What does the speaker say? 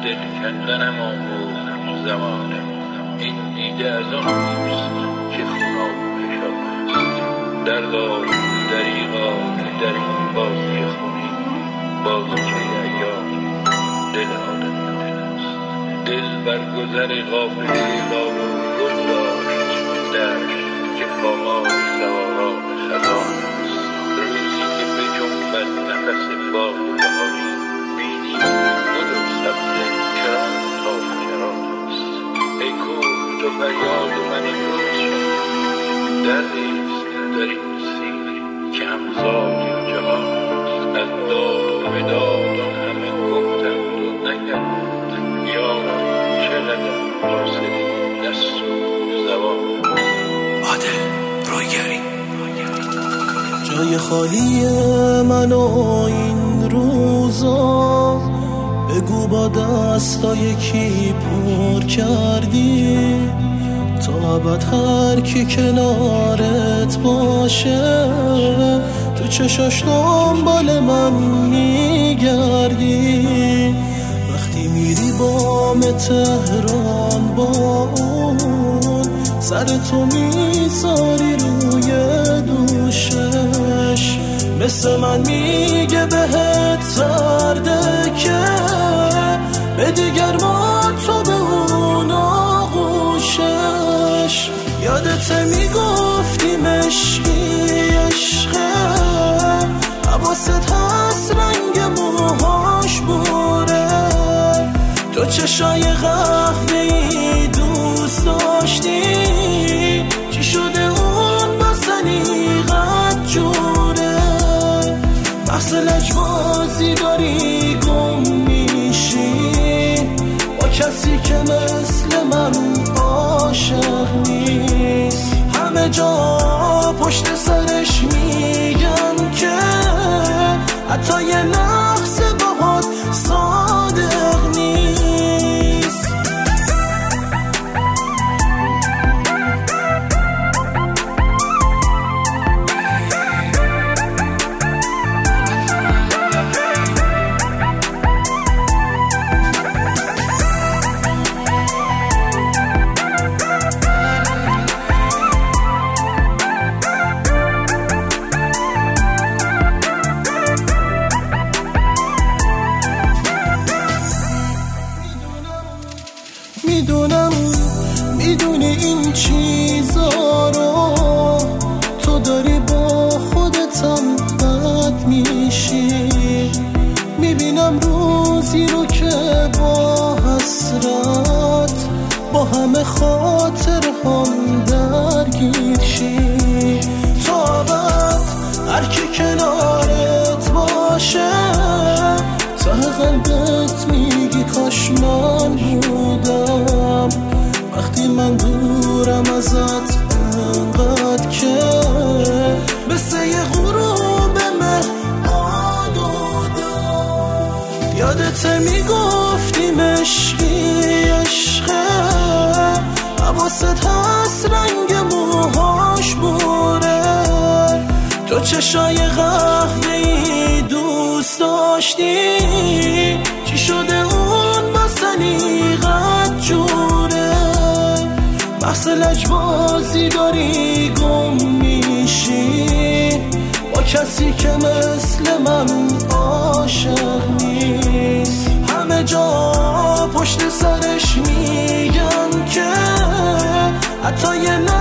دل کندنم آموخت زمانه. این دیده از آن روست که خونابه شد دردا دریغا که در این بازی خونی بازیچه ایام دل آدمیان است. دل بر گذر قافله لاغ و گل داشت دشت که پامال سواران خزان است. روزی که به جنبت نفس باغ بهاری بینی گل و سبزه کران تا کران است. ای کوه تو فریاد من امروز شد دردیست در این سیر که همزاد جهان است. از داد و بداد آن همه گفتند و نکردند یاران چقدر قاصدی دست و زبان. عادل رویگری جای خالی منو این روزا بگو با دستا یکی پر کردی تا ابد هر کی کنارت باشه تو چشاش دنبال من میگردی. وقتی میری بام تهران با اون سر تو میذاری روی دوشش مثل من میگه بهت سرده که به دیگر ما تو به اون آغوشش. یادت میگفتی مشکی عشقه حواست هست رنگ موهاش بوره تو چشای قهوه‌ای دوست داشتی چی شده اون با سلیقت جوره. بحث لجبازی داری گم میشی با کسی که مثل من عاشق نیست. همه جا پشت سرش میگن که حتی یه لحظه باهات صادق نیست. میدونی این چیزا رو تو داری با خودتم بد میشی. میبینم روزی رو که با حسرت با همه خاطر هم درگیر شی. تا بعد هر کی کنارت باشه تا قلبت میگی کاش من بودم. وقتی من دورم ازت انقدر که مثل یه غروب مه آلودم. یادت میگفتی مشکی عشقه حواست هست رنگ موهاش بوره تو چشای قهوه‌ای دوست داشتی چی شده اون با سلیقت جوره. بحث لجبازی داری گم میشی با کسی که مثل من عاشق نیست. همه جا پشت سرش میگن که حتی یه